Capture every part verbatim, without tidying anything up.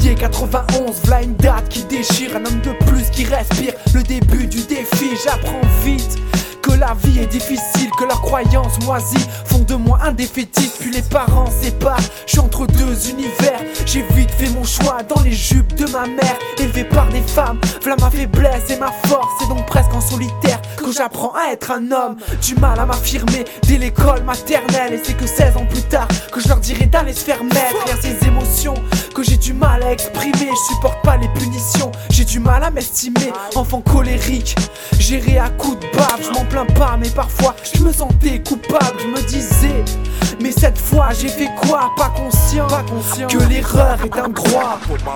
janvier quatre-vingt-onze, v'là une date qui déchire, un homme de plus qui respire. Le début du défi, j'apprends vite que la vie est difficile, que leurs croyances moisies font de moi un défaitiste. Puis les parents séparent, je suis entre deux univers. J'ai vite fait mon choix dans les jupes de ma mère. Élevé par des femmes, v'là ma faiblesse et ma force. C'est donc presque en solitaire que j'apprends à être un homme. Du mal à m'affirmer dès l'école maternelle. Et c'est que seize ans plus tard que je leur dirai d'aller se faire mettre. Il y a ces émotions que j'ai du mal à exprimer. Je supporte pas les punitions, j'ai du mal à m'estimer. Enfant colérique, géré à coups de bave. Je m'en plains pas mais parfois je me sentais coupable. Je me disais mais cette fois j'ai fait quoi? Pas conscient, pas conscient que l'erreur est un droit.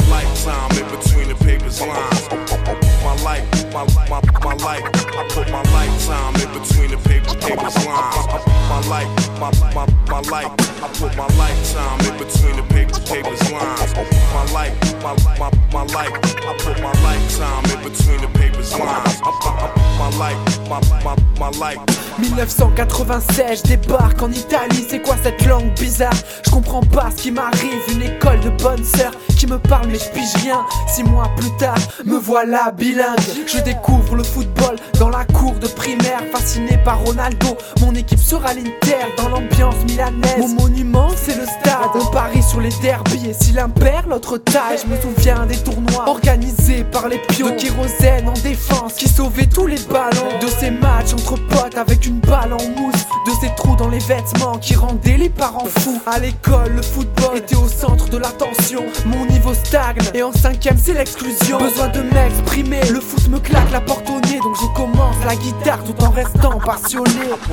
My life, my, my, my life, I put my lifetime in between the paper, papers lines. My life, my, my, my life, I put my lifetime in between the paper, papers lines. My life, my, my, my life, I put my lifetime in between the papers lines. My life, my, my, my life. dix-neuf cent quatre-vingt-seize, je débarque en Italie. C'est quoi cette langue bizarre? Je comprends pas ce qui m'arrive. Une école de bonnes sœurs qui me parle mais je pige rien. Six mois plus tard, me voilà bilingue. Je découvre le football dans la cour de primaire. Fasciné par Ronaldo, mon équipe sera l'Inter. Dans l'ambiance milanaise, mon monument c'est le stade. On parie sur les derbies et si l'un perd l'autre taille. Je me souviens des tournois organisés par les pions. De kérosène en défense qui sauvaient tous les ballons. De ces matchs entre potes avec une balle en mousse. De ces trous dans les vêtements qui rendaient les parents fous. À l'école, le football était au centre de l'attention. Mon niveau stagne et en cinquième c'est l'exclusion. Besoin de m'exprimer, le foot me claque la porte au nez. Donc je commence la guitare tout en restant passionné.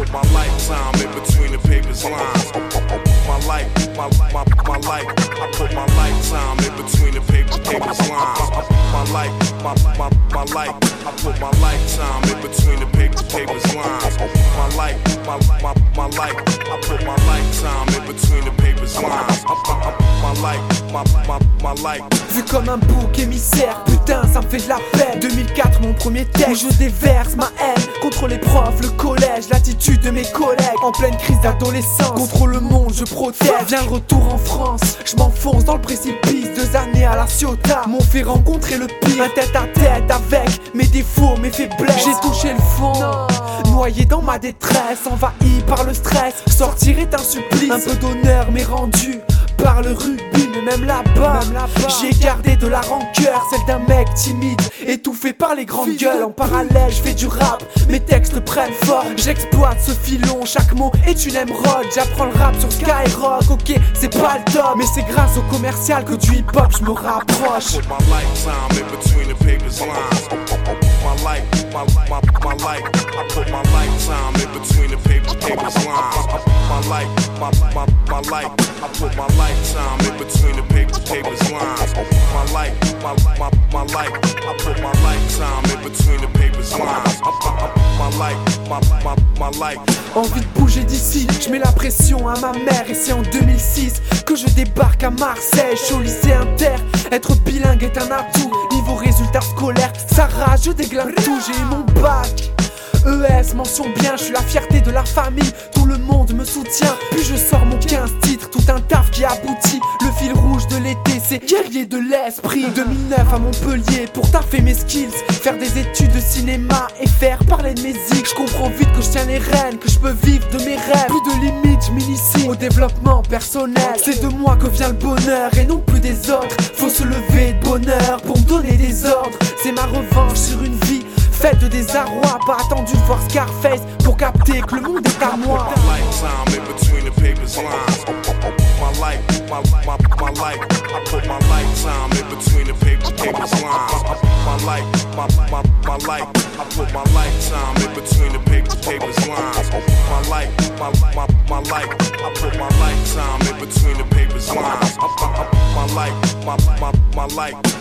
My life, my, my, my life, I put my lifetime in between the paper, papers lines. My life, my, my, my life, I put my lifetime in between the paper, papers lines. My life, my, my, my life, I put my lifetime in between the papers lines. My life, my, my, my life. Vu comme un bouc émissaire, putain ça me fait de la peine. deux mille quatre mon premier texte, où je déverse ma haine contre les profs, le collège, l'attitude de mes collègues. En pleine crise d'adolescence, contre le monde je protège. Viens le retour en France, je m'enfonce dans le précipice. Deux années à la Ciotat m'ont fait rencontrer le pire. Un tête à tête avec mes défauts, mes faiblesses. J'ai touché le fond, noyé dans ma détresse. Envahi par le stress, sortir est un supplice. Un peu d'honneur m'est rendu par le rugby, mais même là-bas, là j'ai gardé de la rancœur, celle d'un mec timide, étouffé par les grandes gueules. En parallèle, je fais du rap, mes textes prennent forme. J'exploite ce filon, chaque mot est une émeraude. J'apprends le rap sur Skyrock, ok, c'est pas le top, mais c'est grâce au commercial que du hip-hop je me rapproche. My life, my, my, my life, I put my lifetime in between the paper, papers lines. My life, my, my, my life, I put my lifetime in between the paper, papers lines. My life, my, my, my life, I put my lifetime in between the papers lines. My life, my, my, my life. Envie de bouger d'ici, je mets la pression à ma mère. Et c'est en deux mille six que je débarque à Marseille. Je suis au lycée inter, être bilingue est un atout. Niveau résultats scolaires, ça rage, je déglingue tout. J'ai eu mon bac E S, mention bien, je suis la fierté de la famille. Tout le monde me soutient, puis je sors mon quinze titres. Tout un taf qui aboutit, le fil rouge de l'été c'est guerrier de l'esprit. deux mille neuf à Montpellier pour taffer mes skills, faire des études de cinéma et faire parler de mes zigs. Je comprends vite que je tiens les rênes, que je peux vivre de mes rêves. Plus de limites, je m'initie au développement personnel. C'est de moi que vient le bonheur et non plus des autres. Faut se lever de bonheur pour me donner des ordres. C'est ma revanche sur une vie faite de désarroi. Pas attendu de voir Scarface pour capter que le monde est à moi. My life, my, my, my life, I put my lifetime in between the paper, papers lines. My life, my, my, my life, I put my lifetime in between the paper, papers lines. My life, my, my, my life, I put my lifetime in between the papers lines. My life, my, my, my life.